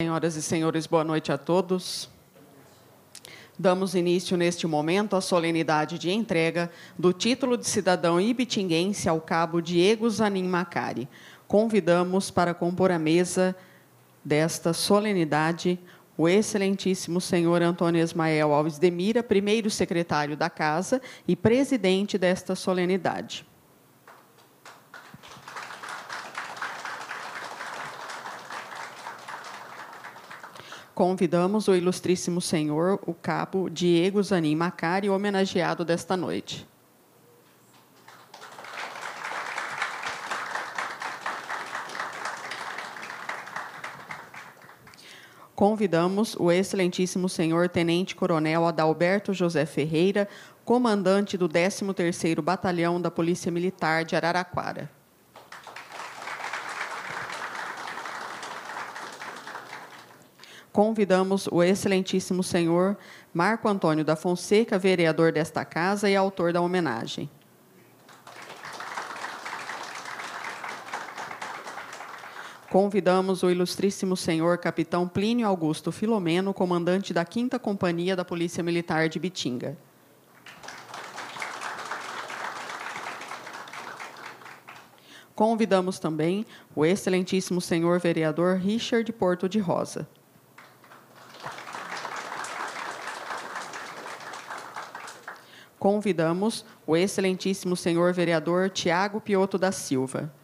Senhoras e senhores, boa noite a todos. Damos início, neste momento, à solenidade de entrega do título de cidadão ibitinguense ao cabo Diego Zanin Macari. Convidamos para compor a mesa desta solenidade o excelentíssimo senhor Antônio Ismael Alves de Mira, primeiro secretário da Casa e presidente desta solenidade. Convidamos o ilustríssimo senhor, o cabo Diego Zanin Macari, homenageado desta noite. Convidamos o excelentíssimo senhor tenente-coronel Adalberto José Ferreira, comandante do 13º Batalhão da Polícia Militar de Araraquara. Convidamos o excelentíssimo senhor Marco Antônio da Fonseca, vereador desta casa e autor da homenagem. Convidamos o ilustríssimo senhor capitão Plínio Augusto Filomeno, comandante da 5ª Companhia da Polícia Militar de Bitinga. Convidamos também o excelentíssimo senhor vereador Richard Porto de Rosa. Convidamos o excelentíssimo senhor vereador Tiago Piotto da Silva.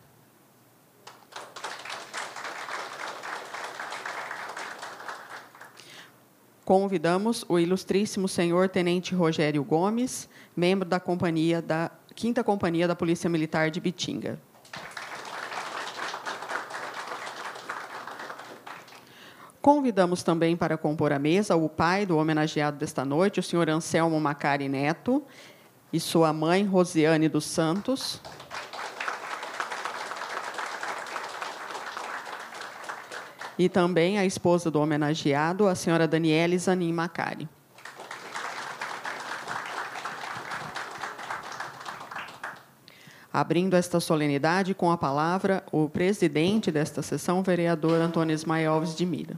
Convidamos o ilustríssimo senhor tenente Rogério Gomes, membro da 5ª Companhia da Polícia Militar de Bitinga. Convidamos também para compor a mesa o pai do homenageado desta noite, o senhor Anselmo Macari Neto, e sua mãe, Rosiane dos Santos. E também a esposa do homenageado, a senhora Daniele Zanin Macari. Abrindo esta solenidade com a palavra, o presidente desta sessão, vereador Antônio Ismael Alves de Mira.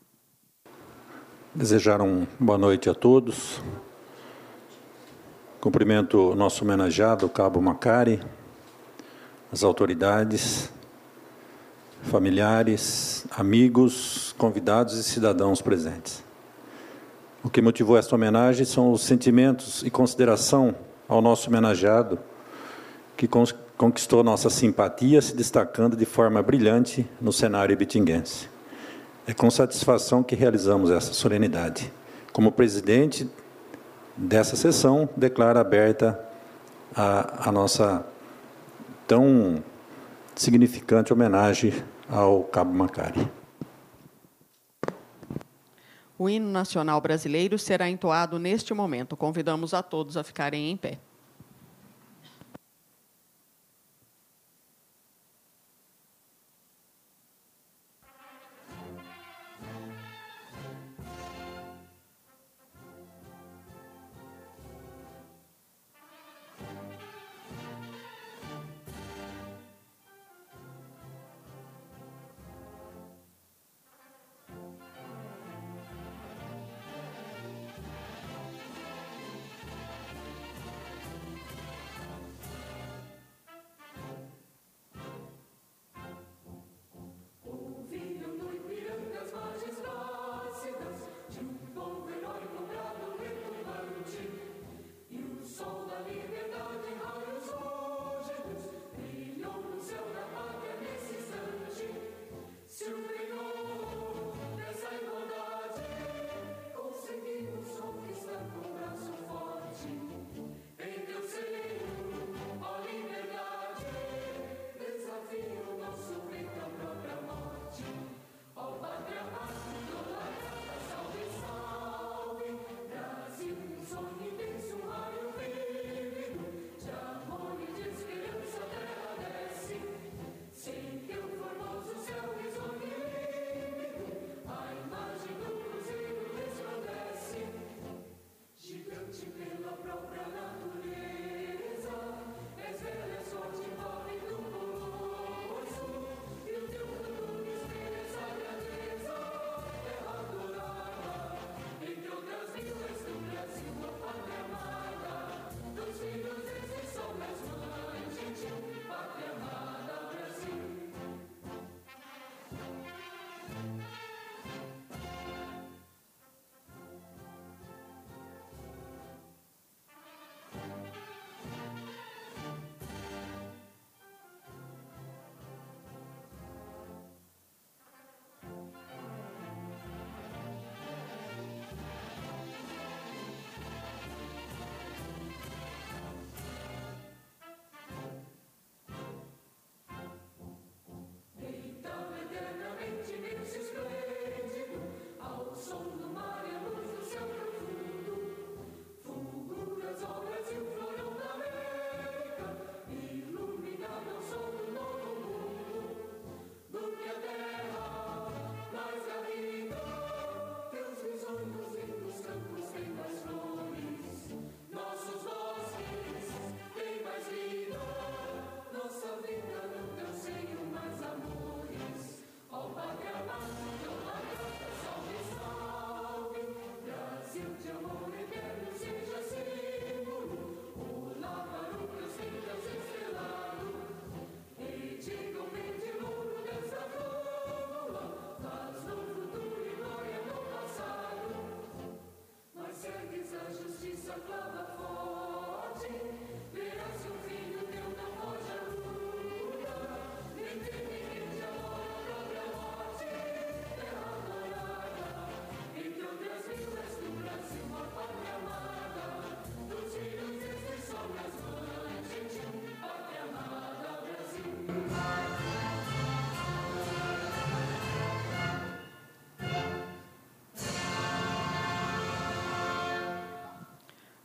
Desejar boa noite a todos. Cumprimento o nosso homenageado, o cabo Macari, as autoridades, familiares, amigos, convidados e cidadãos presentes. O que motivou esta homenagem são os sentimentos e consideração ao nosso homenageado, que conquistou nossa simpatia, se destacando de forma brilhante no cenário ibitinguense. É com satisfação que realizamos essa solenidade. Como presidente dessa sessão, declaro aberta a nossa tão significante homenagem ao cabo Macari. O hino nacional brasileiro será entoado neste momento. Convidamos a todos a ficarem em pé.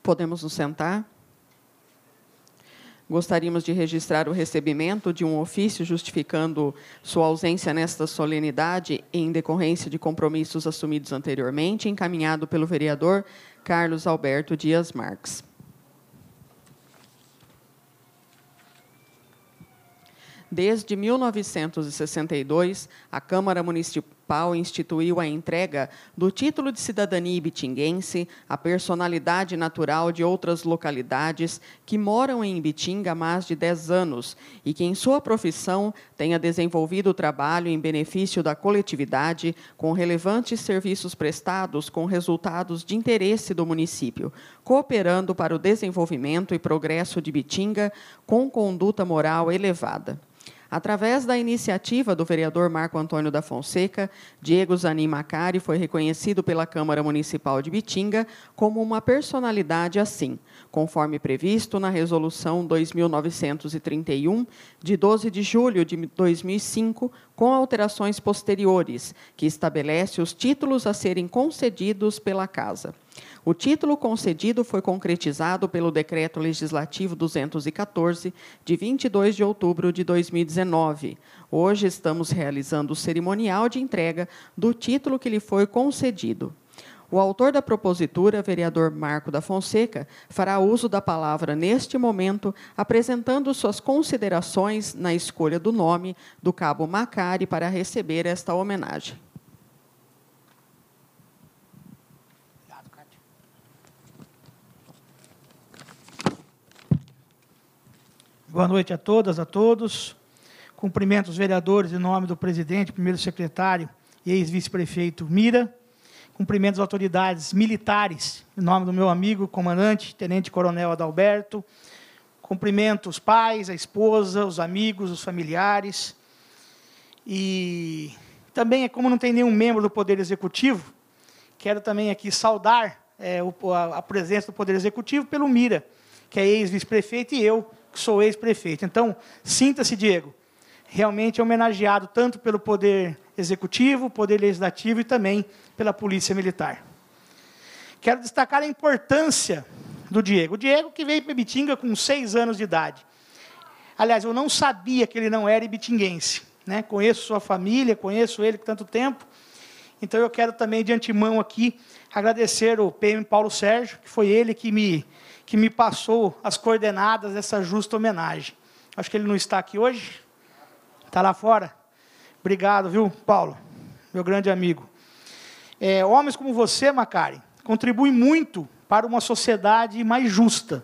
Podemos nos sentar. Gostaríamos de registrar o recebimento de um ofício justificando sua ausência nesta solenidade em decorrência de compromissos assumidos anteriormente, encaminhado pelo vereador Carlos Alberto Dias Marques. Desde 1962, a Câmara Municipal instituiu a entrega do título de cidadania ibitinguense à personalidade natural de outras localidades que moram em Ibitinga há mais de 10 anos e que, em sua profissão, tenha desenvolvido o trabalho em benefício da coletividade com relevantes serviços prestados com resultados de interesse do município, cooperando para o desenvolvimento e progresso de Ibitinga com conduta moral elevada. Através da iniciativa do vereador Marco Antônio da Fonseca, Diego Zanin Macari foi reconhecido pela Câmara Municipal de Ibitinga como uma personalidade assim, conforme previsto na Resolução 2931, de 12 de julho de 2005, com alterações posteriores, que estabelece os títulos a serem concedidos pela Casa. O título concedido foi concretizado pelo Decreto Legislativo 214, de 22 de outubro de 2019. Hoje estamos realizando o cerimonial de entrega do título que lhe foi concedido. O autor da propositura, vereador Marco da Fonseca, fará uso da palavra neste momento, apresentando suas considerações na escolha do nome do Cabo Macari para receber esta homenagem. Boa noite a todas, a todos. Cumprimento os vereadores em nome do presidente, primeiro secretário e ex-vice-prefeito Mira. Cumprimento as autoridades militares, em nome do meu amigo, comandante, tenente-coronel Adalberto. Cumprimento os pais, a esposa, os amigos, os familiares. E também, como não tem nenhum membro do Poder Executivo, quero também aqui saudar a presença do Poder Executivo pelo Mira, que é ex-vice-prefeito, e eu, que sou ex-prefeito. Então, sinta-se, Diego, realmente homenageado tanto pelo Poder Executivo, Poder Legislativo e também pela Polícia Militar. Quero destacar a importância do Diego. O Diego que veio para Ibitinga com 6 anos de idade. Aliás, eu não sabia que ele não era ibitinguense, né? Conheço sua família, conheço ele por tanto tempo. Então, eu quero também, de antemão aqui, agradecer o PM Paulo Sérgio, que foi ele que me passou as coordenadas dessa justa homenagem. Acho que ele não está aqui hoje. Está lá fora? Obrigado, viu, Paulo? Meu grande amigo. Homens como você, Macari, contribuem muito para uma sociedade mais justa.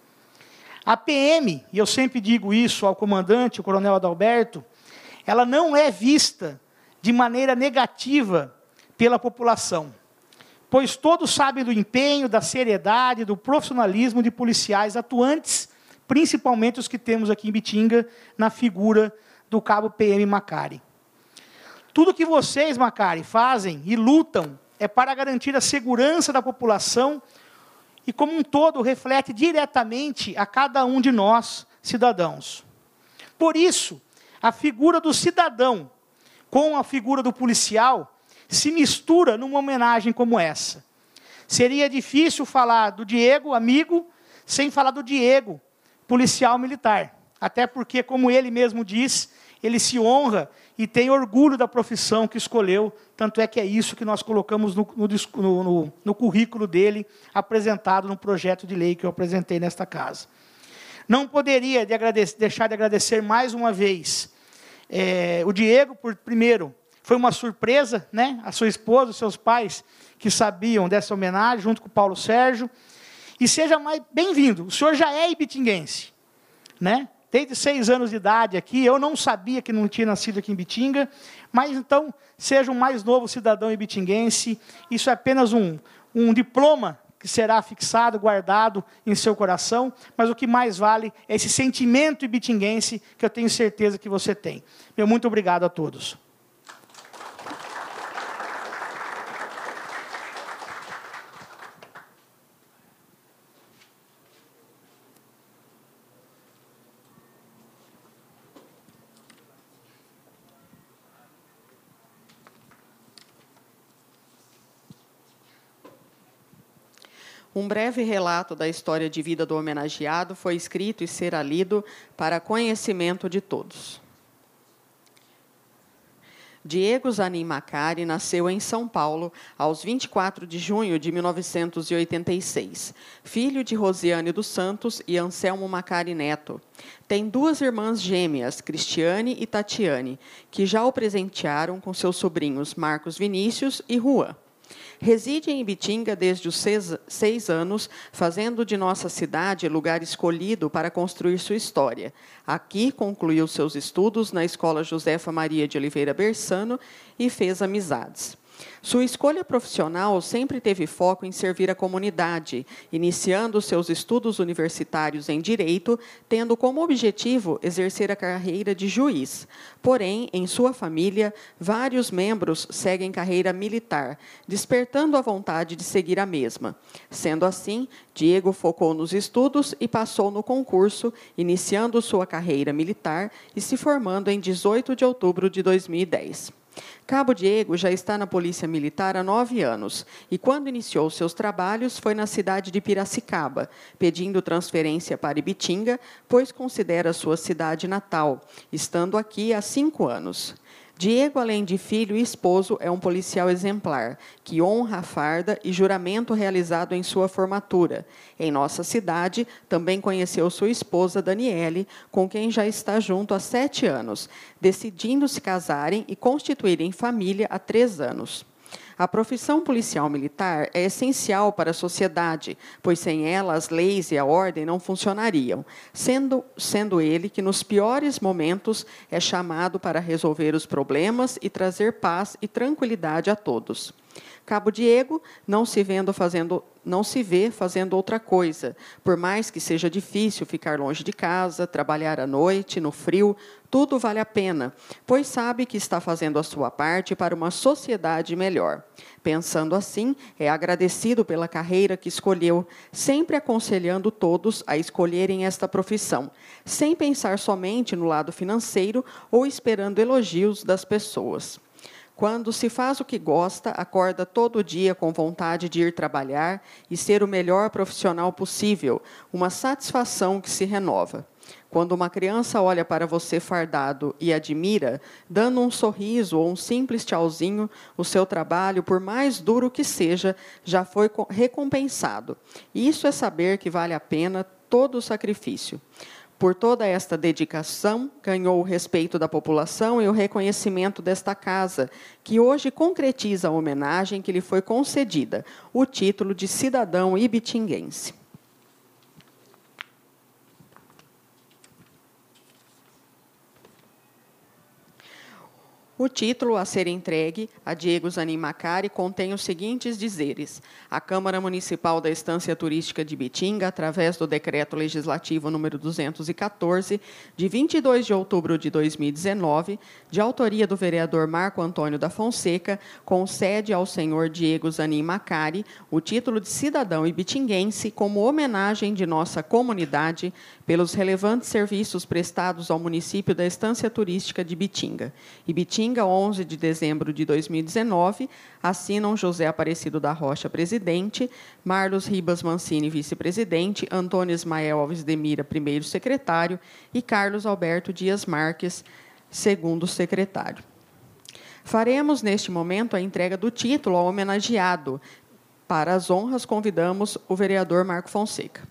A PM, e eu sempre digo isso ao comandante, o coronel Adalberto, ela não é vista de maneira negativa pela população, pois todos sabem do empenho, da seriedade, do profissionalismo de policiais atuantes, principalmente os que temos aqui em Ibitinga, na figura do cabo PM Macari. Tudo que vocês, Macari, fazem e lutam é para garantir a segurança da população e, como um todo, reflete diretamente a cada um de nós, cidadãos. Por isso, a figura do cidadão com a figura do policial se mistura numa homenagem como essa. Seria difícil falar do Diego, amigo, sem falar do Diego, policial militar. Até porque, como ele mesmo diz, ele se honra e tem orgulho da profissão que escolheu, tanto é que é isso que nós colocamos no currículo dele, apresentado no projeto de lei que eu apresentei nesta casa. Não poderia deixar de agradecer mais uma vez o Diego, primeiro, foi uma surpresa, né? A sua esposa, os seus pais, que sabiam dessa homenagem, junto com o Paulo Sérgio. E seja mais bem-vindo. O senhor já é ibitinguense, né? Desde 6 anos de idade aqui, eu não sabia que não tinha nascido aqui em Ibitinga, mas então, seja o mais novo cidadão ibitinguense. Isso é apenas um diploma que será fixado, guardado em seu coração, mas o que mais vale é esse sentimento ibitinguense que eu tenho certeza que você tem. Meu muito obrigado a todos. Um breve relato da história de vida do homenageado foi escrito e será lido para conhecimento de todos. Diego Zanin Macari nasceu em São Paulo aos 24 de junho de 1986, filho de Rosiane dos Santos e Anselmo Macari Neto. Tem duas irmãs gêmeas, Cristiane e Tatiane, que já o presentearam com seus sobrinhos Marcos Vinícius e Juan. Reside em Ibitinga desde os 6 anos, fazendo de nossa cidade lugar escolhido para construir sua história. Aqui concluiu seus estudos na Escola Josefa Maria de Oliveira Bersano e fez amizades. Sua escolha profissional sempre teve foco em servir a comunidade, iniciando seus estudos universitários em Direito, tendo como objetivo exercer a carreira de juiz. Porém, em sua família, vários membros seguem carreira militar, despertando a vontade de seguir a mesma. Sendo assim, Diego focou nos estudos e passou no concurso, iniciando sua carreira militar e se formando em 18 de outubro de 2010. Cabo Diego já está na Polícia Militar há 9 anos e, quando iniciou seus trabalhos, foi na cidade de Piracicaba, pedindo transferência para Ibitinga, pois considera sua cidade natal, estando aqui há 5 anos. Diego, além de filho e esposo, é um policial exemplar, que honra a farda e juramento realizado em sua formatura. Em nossa cidade, também conheceu sua esposa, Daniele, com quem já está junto há 7 anos, decidindo se casarem e constituírem família há 3 anos. A profissão policial militar é essencial para a sociedade, pois sem ela as leis e a ordem não funcionariam, sendo ele que nos piores momentos é chamado para resolver os problemas e trazer paz e tranquilidade a todos. Cabo Diego não se vê fazendo outra coisa, por mais que seja difícil ficar longe de casa, trabalhar à noite, no frio, tudo vale a pena, pois sabe que está fazendo a sua parte para uma sociedade melhor. Pensando assim, é agradecido pela carreira que escolheu, sempre aconselhando todos a escolherem esta profissão, sem pensar somente no lado financeiro ou esperando elogios das pessoas. Quando se faz o que gosta, acorda todo dia com vontade de ir trabalhar e ser o melhor profissional possível, uma satisfação que se renova. Quando uma criança olha para você fardado e admira, dando um sorriso ou um simples tchauzinho, o seu trabalho, por mais duro que seja, já foi recompensado. Isso é saber que vale a pena todo o sacrifício. Por toda esta dedicação, ganhou o respeito da população e o reconhecimento desta casa, que hoje concretiza a homenagem que lhe foi concedida, o título de cidadão ibitinguense. O título a ser entregue a Diego Zanin Macari contém os seguintes dizeres. A Câmara Municipal da Estância Turística de Ibitinga, através do Decreto Legislativo número 214, de 22 de outubro de 2019, de autoria do vereador Marco Antônio da Fonseca, concede ao senhor Diego Zanin Macari o título de cidadão ibitinguense como homenagem de nossa comunidade pelos relevantes serviços prestados ao município da Estância Turística de Ibitinga. Ibitinga, 11 de dezembro de 2019, assinam José Aparecido da Rocha, presidente, Marlos Ribas Mancini, vice-presidente, Antônio Ismael Alves de Mira, primeiro secretário, e Carlos Alberto Dias Marques, segundo secretário. Faremos, neste momento, a entrega do título ao homenageado. Para as honras, convidamos o vereador Marco Fonseca.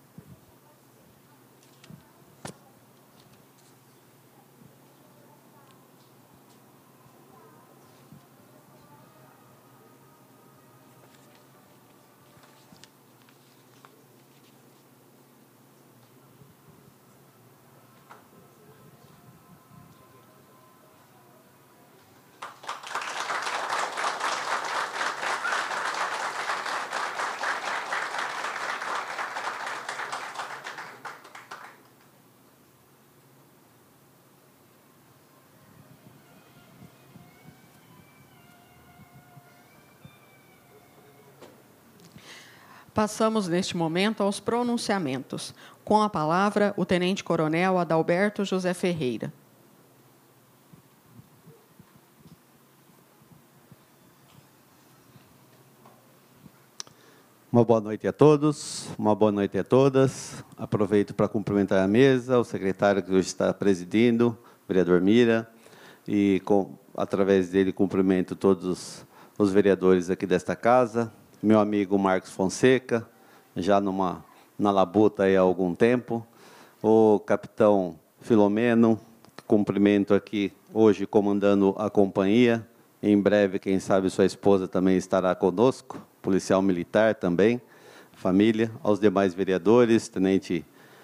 Passamos, neste momento, aos pronunciamentos. Com a palavra, o tenente-coronel Adalberto José Ferreira. Uma boa noite a todos, uma boa noite a todas. Aproveito para cumprimentar a mesa, o secretário que hoje está presidindo, o vereador Mira, e através dele cumprimento todos os vereadores aqui desta casa, meu amigo Marcos Fonseca, já na labuta aí há algum tempo, o capitão Filomeno, cumprimento aqui hoje comandando a companhia, em breve, quem sabe, sua esposa também estará conosco, policial militar também, família, aos demais vereadores, tenente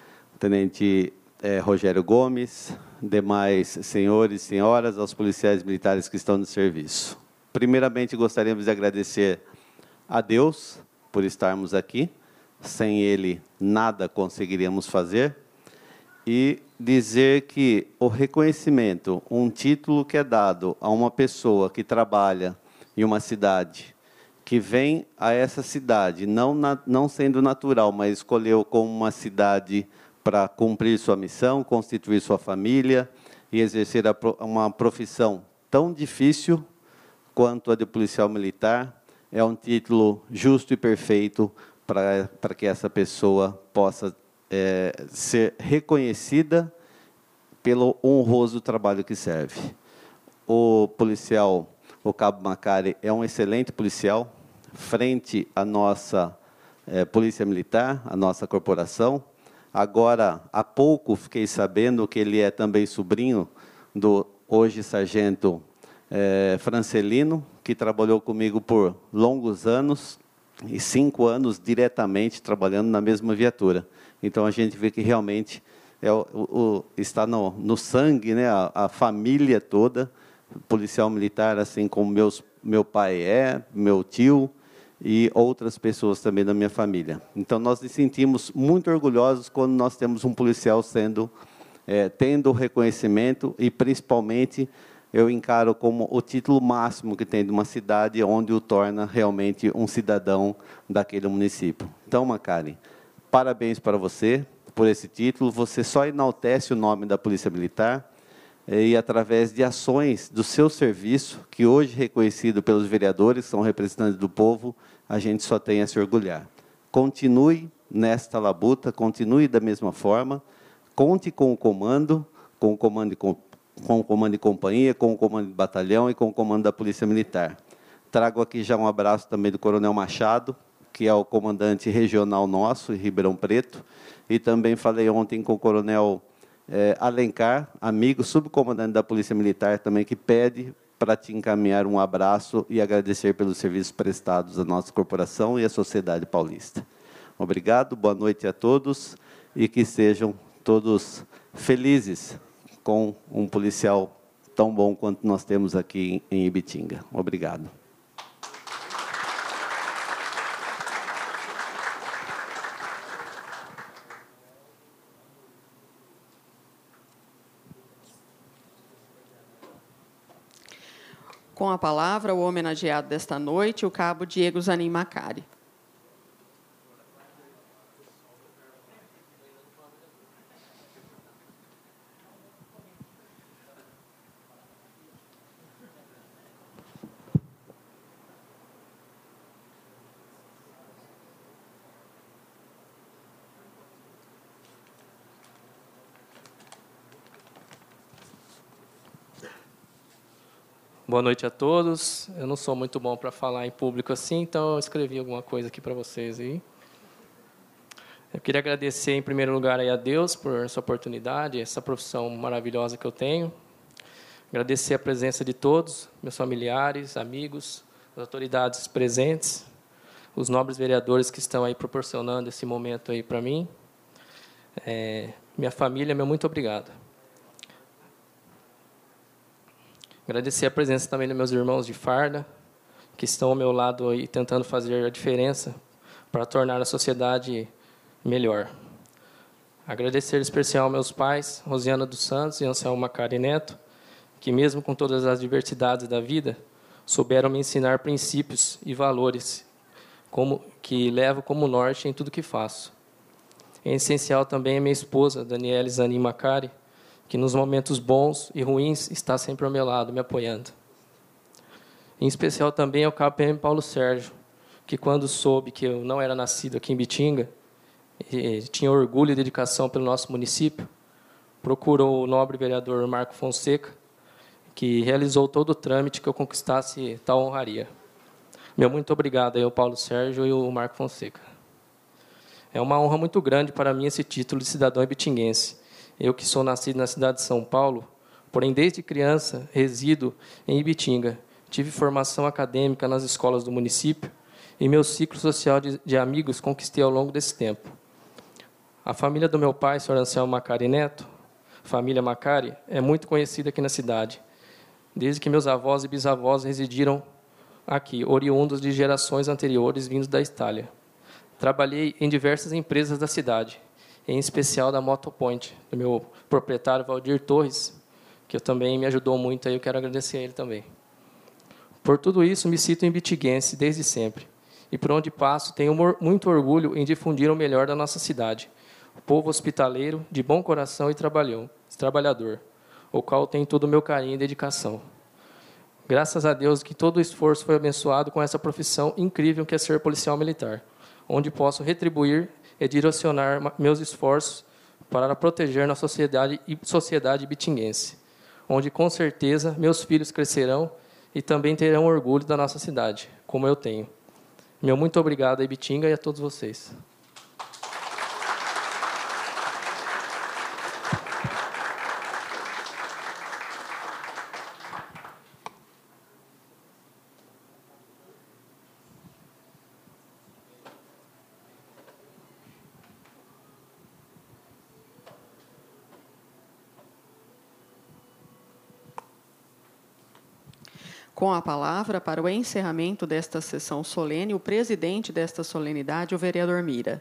Rogério Gomes, demais senhores e senhoras, aos policiais militares que estão no serviço. Primeiramente, gostaríamos de agradecer a Deus por estarmos aqui, sem Ele nada conseguiríamos fazer, e dizer que o reconhecimento, um título que é dado a uma pessoa que trabalha em uma cidade, que vem a essa cidade, não sendo natural, mas escolheu como uma cidade para cumprir sua missão, constituir sua família e exercer uma profissão tão difícil quanto a de policial militar, é um título justo e perfeito para que essa pessoa possa ser reconhecida pelo honroso trabalho que serve. O policial, o Cabo Macari, é um excelente policial, frente à nossa Polícia Militar, à nossa corporação. Agora, há pouco, fiquei sabendo que ele é também sobrinho do hoje sargento Francelino, que trabalhou comigo por longos anos, e 5 anos diretamente trabalhando na mesma viatura. Então, a gente vê que realmente está no sangue, né, a família toda, policial militar, assim como meu pai meu tio, e outras pessoas também da minha família. Então, nós nos sentimos muito orgulhosos quando nós temos um policial tendo o reconhecimento, e, principalmente, eu encaro como o título máximo que tem de uma cidade, onde o torna realmente um cidadão daquele município. Então, Macari, parabéns para você por esse título. Você só enaltece o nome da Polícia Militar, e através de ações do seu serviço, que hoje é reconhecido pelos vereadores, que são representantes do povo, a gente só tem a se orgulhar. Continue nesta labuta, continue da mesma forma, conte com o comando de companhia, com o comando de batalhão e com o comando da Polícia Militar. Trago aqui já um abraço também do Coronel Machado, que é o comandante regional nosso, em Ribeirão Preto, e também falei ontem com o Coronel Alencar, amigo, subcomandante da Polícia Militar, também, que pede para te encaminhar um abraço e agradecer pelos serviços prestados à nossa corporação e à sociedade paulista. Obrigado, boa noite a todos, e que sejam todos felizes com um policial tão bom quanto nós temos aqui em Ibitinga. Obrigado. Com a palavra, o homenageado desta noite, o cabo Diego Zanin Macari. Boa noite a todos. Eu não sou muito bom para falar em público assim, então eu escrevi alguma coisa aqui para vocês aí. Eu queria agradecer, em primeiro lugar, aí a Deus por essa oportunidade, essa profissão maravilhosa que eu tenho. Agradecer a presença de todos, meus familiares, amigos, as autoridades presentes, os nobres vereadores que estão aí proporcionando esse momento aí para mim. Minha família, meu muito obrigado. Agradecer a presença também dos meus irmãos de farda, que estão ao meu lado aí tentando fazer a diferença para tornar a sociedade melhor. Agradecer em especial meus pais, Rosiana dos Santos e Anselmo Macari Neto, que mesmo com todas as diversidades da vida, souberam me ensinar princípios e valores que levo como norte em tudo que faço. Em essencial também a minha esposa, Daniela Zanin Macari, que nos momentos bons e ruins está sempre ao meu lado, me apoiando. Em especial também ao cabo PM Paulo Sérgio, que, quando soube que eu não era nascido aqui em Bitinga, e tinha orgulho e dedicação pelo nosso município, procurou o nobre vereador Marco Fonseca, que realizou todo o trâmite que eu conquistasse tal honraria. Meu muito obrigado aí ao Paulo Sérgio e ao Marco Fonseca. É uma honra muito grande para mim esse título de cidadão ibitinguense. Eu, que sou nascido na cidade de São Paulo, porém, desde criança, resido em Ibitinga. Tive formação acadêmica nas escolas do município e meu ciclo social de amigos conquistei ao longo desse tempo. A família do meu pai, Sr. Anselmo Macari Neto, família Macari, é muito conhecida aqui na cidade, desde que meus avós e bisavós residiram aqui, oriundos de gerações anteriores vindos da Itália. Trabalhei em diversas empresas da cidade, em especial da Motopoint, do meu proprietário Valdir Torres, que também me ajudou muito, aí eu quero agradecer a ele também. Por tudo isso, me sinto ibitinguense desde sempre, e por onde passo tenho muito orgulho em difundir o melhor da nossa cidade, o povo hospitaleiro, de bom coração e trabalhador, o qual tem todo o meu carinho e dedicação. Graças a Deus que todo o esforço foi abençoado com essa profissão incrível que é ser policial militar, onde posso retribuir e direcionar meus esforços para proteger a sociedade ibitinguense, onde, com certeza, meus filhos crescerão e também terão orgulho da nossa cidade, como eu tenho. Meu muito obrigado a Ibitinga e a todos vocês. Com a palavra, para o encerramento desta sessão solene, o presidente desta solenidade, o vereador Mira.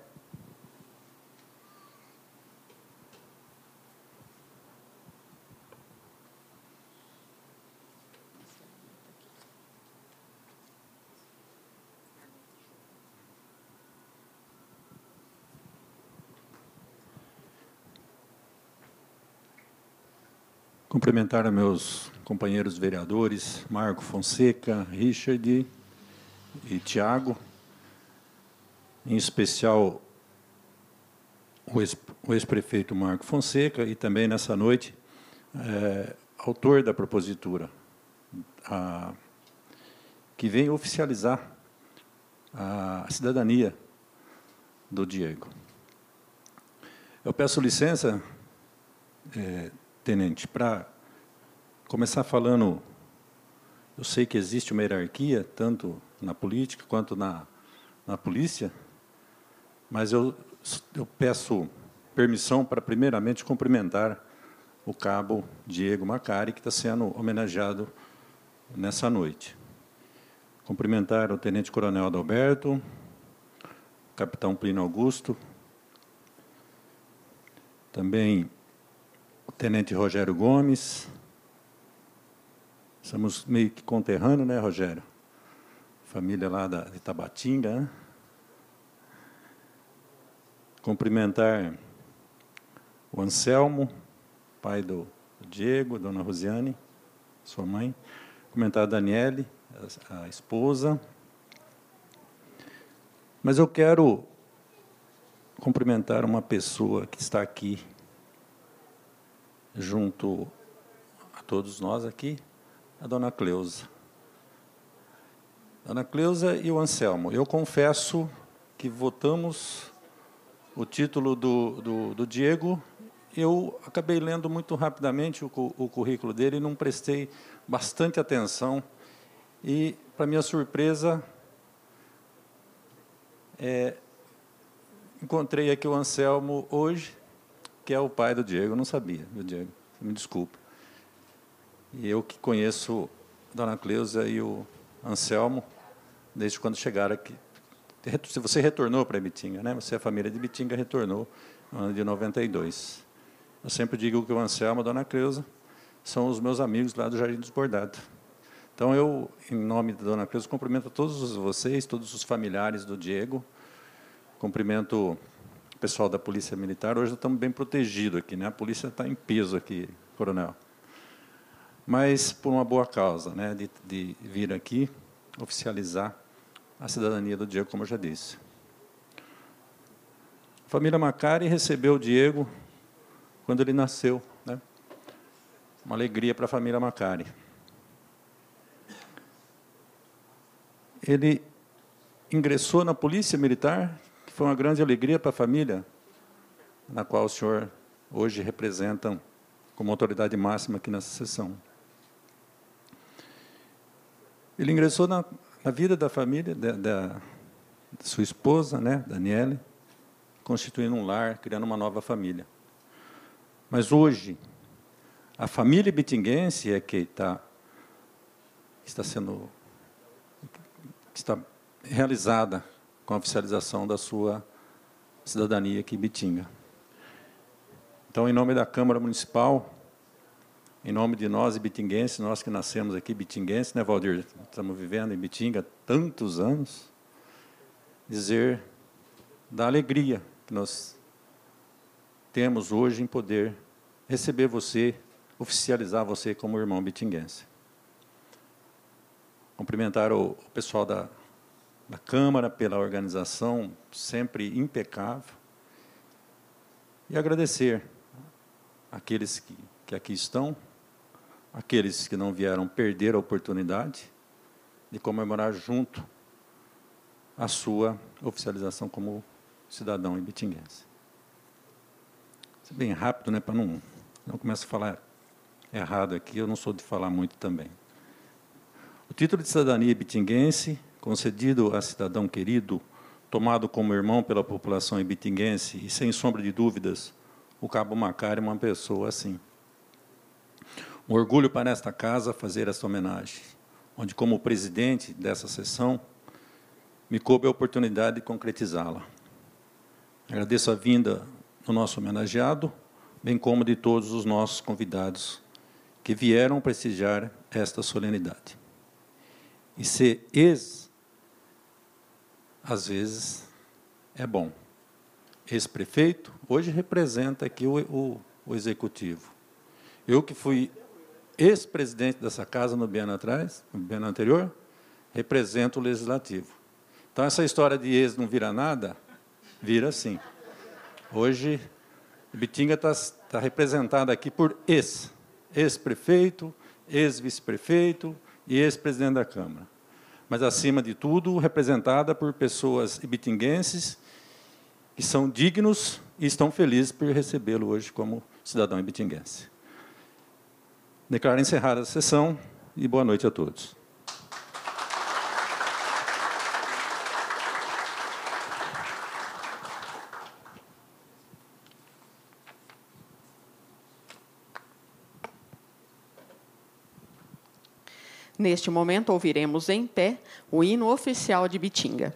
Cumprimentar a meus companheiros vereadores, Marco Fonseca, Richard e Tiago, em especial o ex-prefeito Marco Fonseca, e também, nessa noite, autor da propositura, que vem oficializar a cidadania do Diego. Eu peço licença, tenente, para começar falando. Eu sei que existe uma hierarquia, tanto na política quanto na polícia, mas eu peço permissão para, primeiramente, cumprimentar o cabo Diego Macari, que está sendo homenageado nessa noite. Cumprimentar o tenente-coronel Adalberto, o capitão Plínio Augusto, também o tenente Rogério Gomes. Somos meio que conterrâneos, né, Rogério? Família lá de Tabatinga, né? Cumprimentar o Anselmo, pai do Diego, dona Rosiane, sua mãe. Cumprimentar a Daniele, a esposa. Mas eu quero cumprimentar uma pessoa que está aqui, junto a todos nós aqui, a dona Cleusa. Dona Cleusa e o Anselmo. Eu confesso que votamos o título do Diego. Eu acabei lendo muito rapidamente o currículo dele e não prestei bastante atenção. E, para minha surpresa, encontrei aqui o Anselmo hoje, que é o pai do Diego. Eu não sabia, do Diego. Me desculpe. E eu que conheço a dona Cleusa e o Anselmo desde quando chegaram aqui. Você retornou para Ibitinga, né? Você, a família de Ibitinga, retornou no ano de 92. Eu sempre digo que o Anselmo e a dona Cleusa são os meus amigos lá do Jardim dos Bordados. Então, eu, em nome da dona Cleusa, cumprimento todos vocês, todos os familiares do Diego. Cumprimento o pessoal da Polícia Militar. Hoje estamos bem protegidos aqui, né? A polícia está em peso aqui, coronel. Mas por uma boa causa, né? De vir aqui oficializar a cidadania do Diego, como eu já disse. A família Macari recebeu o Diego quando ele nasceu, né? Uma alegria para a família Macari. Ele ingressou na Polícia Militar, que foi uma grande alegria para a família, na qual o senhor hoje representa como autoridade máxima aqui nessa sessão. Ele ingressou na vida da família, da sua esposa, né, Daniele, constituindo um lar, criando uma nova família. Mas hoje, a família ibitinguense é que está realizada com a oficialização da sua cidadania aqui em Ibitinga. Então, em nome da Câmara Municipal, em nome de nós, ibitinguenses, nós que nascemos aqui, ibitinguenses, né, Valdir? Estamos vivendo em Ibitinga há tantos anos, dizer da alegria que nós temos hoje em poder receber você, oficializar você como irmão ibitinguense. Cumprimentar o pessoal da Câmara pela organização sempre impecável e agradecer àqueles que aqui estão, aqueles que não vieram perder a oportunidade de comemorar junto a sua oficialização como cidadão ibitinguense. Isso é bem rápido, né, para não começar a falar errado aqui, eu não sou de falar muito também. O título de cidadania ibitinguense, concedido a cidadão querido, tomado como irmão pela população ibitinguense, e, sem sombra de dúvidas, o Cabo Macari é uma pessoa assim. Um orgulho para esta casa fazer esta homenagem, onde, como presidente dessa sessão, me coube a oportunidade de concretizá-la. Agradeço a vinda do nosso homenageado, bem como de todos os nossos convidados que vieram prestigiar esta solenidade. E ser às vezes, é bom. Ex-prefeito, hoje representa aqui o executivo. Eu que fui ex-presidente dessa casa no biênio anterior, represento o legislativo. Então, essa história de ex não vira nada, vira sim. Hoje, Ibitinga está representada aqui por ex-prefeito, ex-vice-prefeito e ex-presidente da Câmara. Mas, acima de tudo, representada por pessoas ibitinguenses que são dignos e estão felizes por recebê-lo hoje como cidadão ibitinguense. Declaro encerrada a sessão e boa noite a todos. Neste momento, ouviremos em pé o hino oficial de Ibitinga.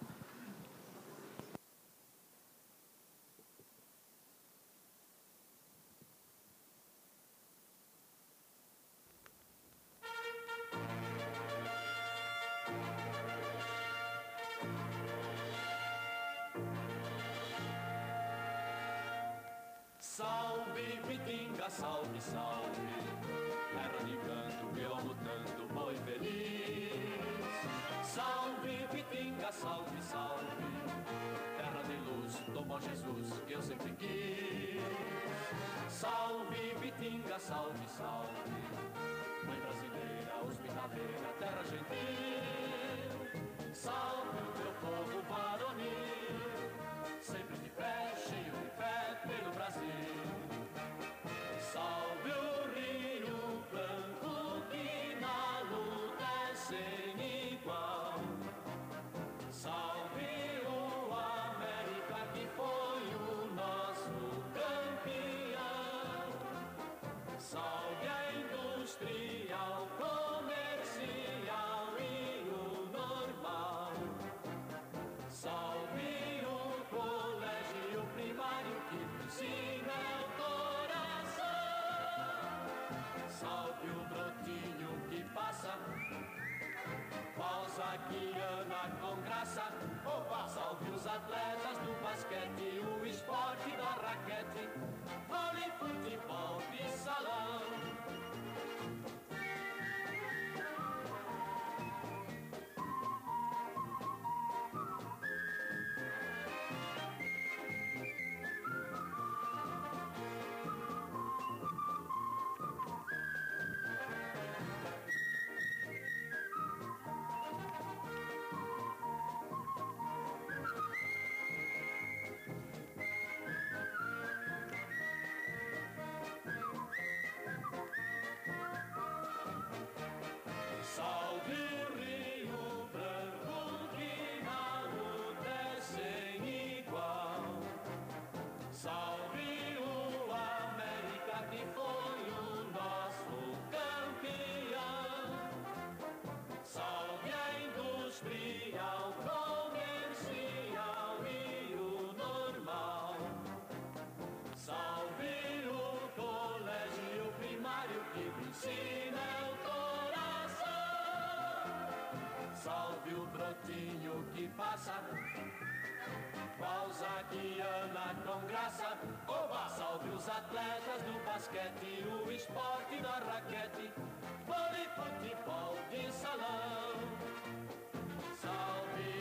Salve, Ibitinga, salve, salve, terra de canto, peão lutando, boi feliz. Salve, Ibitinga, salve, salve, terra de luz, do bom Jesus que eu sempre quis. Salve, Ibitinga, salve, salve, mãe brasileira, hospitaleira, terra gentil. Salve o teu povo varonil, sempre de pé, cheio de fé pelo Brasil. Salve o Rio Branco que na luta é sem igual. Salve o América que foi o nosso campeão. Salve a industrial, comercial e o normal. Salve o colégio primário que ensina o coração. Salve o brotinho que passa, pausa guiana com graça. Opa! Salve os atletas do basquete, o esporte da raquete, vôlei, futebol de salão. raça. Valzaquiana com graça, oba! Salve os atletas do basquete, o esporte da raquete, vôlei, futebol de salão. Salve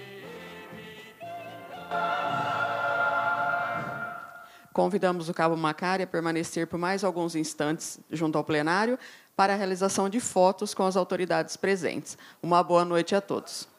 Convidamos o Cabo Macari a permanecer por mais alguns instantes junto ao plenário para a realização de fotos com as autoridades presentes. Uma boa noite a todos.